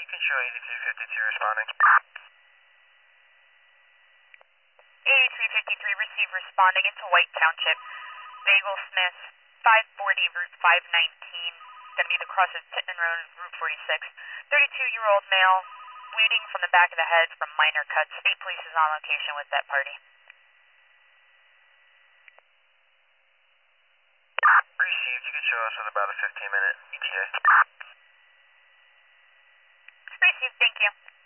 Control 8352 responding. 8353, receive responding into White Township. Bagel Smith, 540 Route 519. Gonna be the cross of Pittman Road, Route 46. 32-year-old male, bleeding from the back of the head from minor cuts. State police is on location with that party. Received. You can show us with about a 15-minute ETA. Received, thank you.